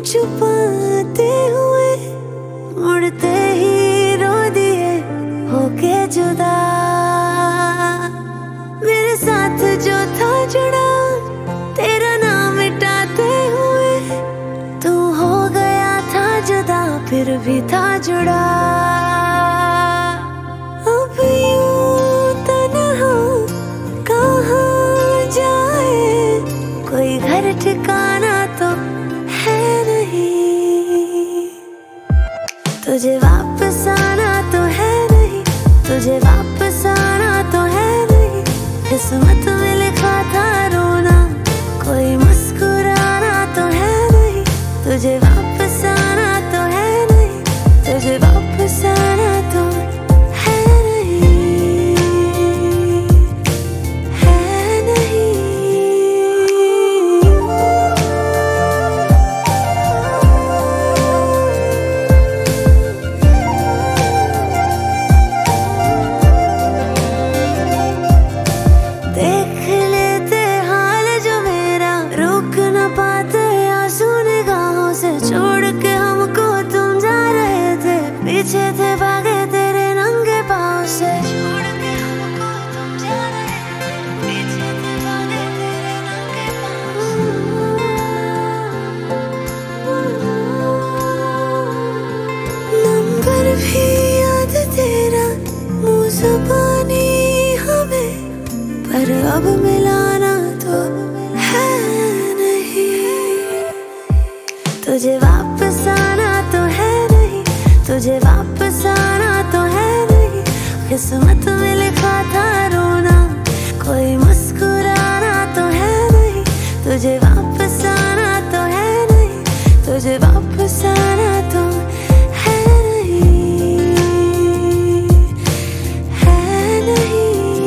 छुपाते हुए मुड़ते ही रो दिए होके जुदा। मेरे साथ जो था जुड़ा तेरा नाम मिटाते हुए तू हो गया था जुदा फिर भी था जुड़ा। अब यूं तन्हा कहाँ जाए कोई घर ठिकाना तो है नहीं। तुझे वापस आना तो है नहीं, तुझे वापस आना तो है नहीं। किस्मत में लिखा था रोना कोई मुस्कुराना तो है नहीं। तुझे वापस आना तो है नहीं, तुझे वापस आना तो है नहीं, है नहीं। देख लेते हाल जो मेरा रोक न पाते आंसू निगाहों से छोड़ के हमको तुम जा रहे थे। पीछे थे भागे तेरे नंगे पाँव से छोड़ के हमको तुम जा रहे थे। पीछे थे भागे तेरे नंगे पाँव से। नंबर भी याद तेरा मुँह ज़बानी हमें पर अब मिलाना तो है नहीं। तुझे वापस आना तो है नहीं, तुझे वापस आना तो है नहीं। किस्मत में लिखा था रोना कोई मुस्कुराना तो है नहीं। तुझे वापस आना तो है नहीं, तुझे वापस आना तो है नहीं, है नहीं।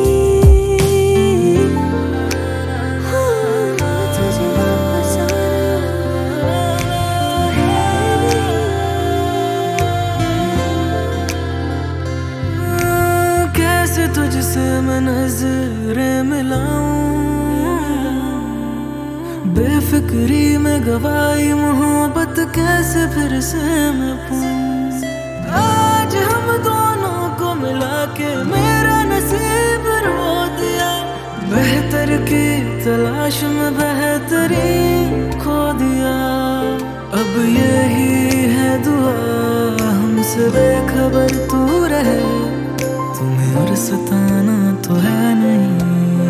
कैसे तुझसे मैं नजरें मिलाऊं, बेफिक्री में गवाई मोहब्बत कैसे फिर से मैं पाऊं। आज हम दोनों को मिला के मेरा नसीब रो दिया। बेहतर की तलाश में बेहतरीन खो दिया। अब यही है दुआ हमसे बेखबर तू रहे। तुम्हें और सताना तो है नहीं।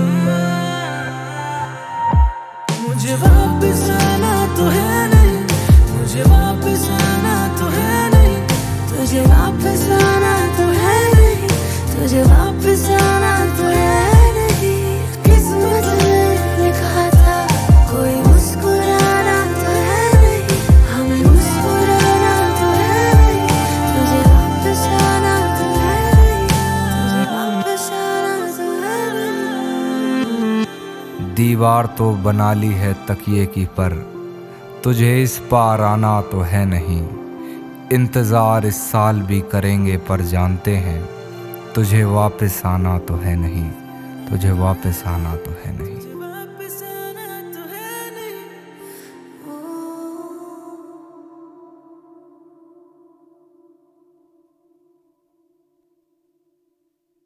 मुझे वापस आना तो है नहीं, मुझे वापस आना तो है नहीं। तुझे वापस आना तो है नहीं, तुझे वापस आना तो है नहीं। किस्मत में लिखा था कोई मुस्कुराना तो है नहीं, हमें मुस्कुराना तो है नहीं। तुझे वापस आना तो है नहीं, तुझे वापस आना तो है नहीं। दीवार तो बना ली है तकिए की पर तुझे इस पार आना तो है नहीं। इंतज़ार इस साल भी करेंगे पर जानते हैं तुझे वापस आना तो है नहीं, तुझे वापस आना तो है नहीं।